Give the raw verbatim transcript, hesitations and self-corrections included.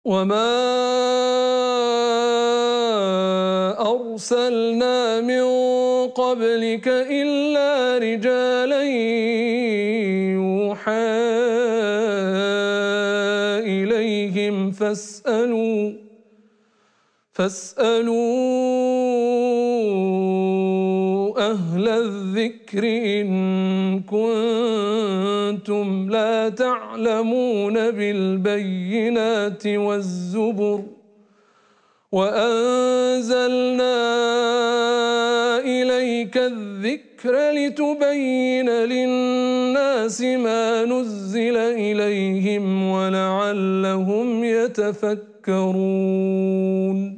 وما أرسلنا من قبلك إلا رجالا يوحى إليهم فاسألوا فاسألوا أهل الذكر إن كنتم لا تعلمون بالبينات والزبر وأنزلنا إليك الذكر لتبين للناس ما نزل إليهم ولعلهم يتفكرون.